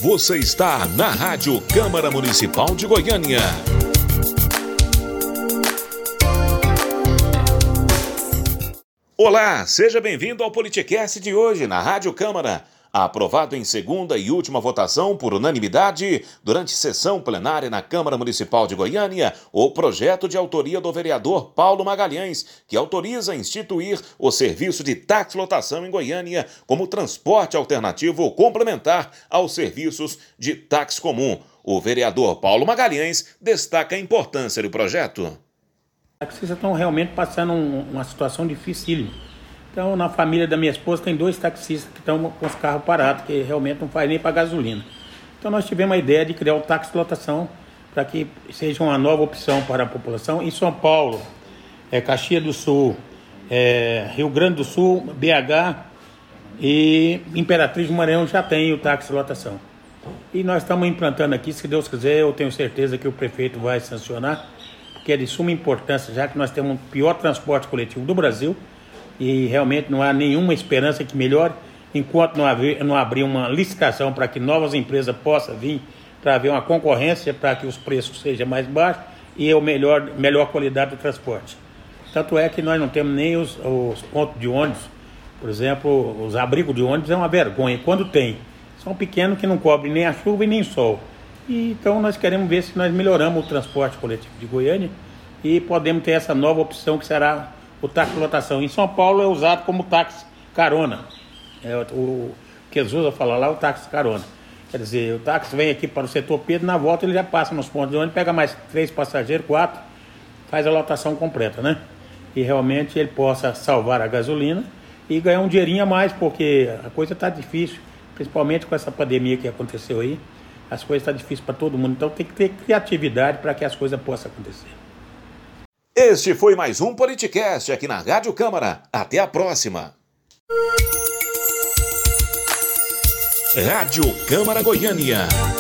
Você está na Rádio Câmara Municipal de Goiânia. Olá, seja bem-vindo ao Politicast de hoje na Rádio Câmara. Aprovado em segunda e última votação por unanimidade durante sessão plenária na Câmara Municipal de Goiânia, o projeto de autoria do vereador Paulo Magalhães, que autoriza instituir o serviço de táxi-lotação em Goiânia como transporte alternativo complementar aos serviços de táxi comum. O vereador Paulo Magalhães destaca a importância do projeto. Os taxistas estão realmente passando uma situação dificílima. Então, na família da minha esposa tem 2 taxistas que estão com os carros parados, que realmente não faz nem para gasolina. Então, nós tivemos a ideia de criar o táxi-lotação para que seja uma nova opção para a população. Em São Paulo, Caxias do Sul, Rio Grande do Sul, BH e Imperatriz do Maranhão já tem o táxi-lotação. E nós estamos implantando aqui, se Deus quiser, eu tenho certeza que o prefeito vai sancionar, porque é de suma importância, já que nós temos o pior transporte coletivo do Brasil, e realmente não há nenhuma esperança que melhore enquanto não abrir uma licitação para que novas empresas possam vir, para haver uma concorrência, para que os preços sejam mais baixos e a melhor qualidade do transporte. Tanto é que nós não temos nem os pontos de ônibus, por exemplo, os abrigos de ônibus é uma vergonha, quando tem. São pequenos que não cobrem nem a chuva e nem o sol. E, então nós queremos ver se nós melhoramos o transporte coletivo de Goiânia e podemos ter essa nova opção que será o táxi-lotação. Em São Paulo é usado como táxi carona. O que eles usam falar lá é o táxi carona. Quer dizer, o táxi vem aqui para o setor Pedro, na volta ele já passa nos pontos de ônibus, pega mais 3 passageiros, 4, faz a lotação completa, né? E realmente ele possa salvar a gasolina e ganhar um dinheirinho a mais, porque a coisa está difícil, principalmente com essa pandemia que aconteceu aí. As coisas estão difíceis para todo mundo, então tem que ter criatividade para que as coisas possam acontecer. Este foi mais um Politicast aqui na Rádio Câmara. Até a próxima. Rádio Câmara Goiânia.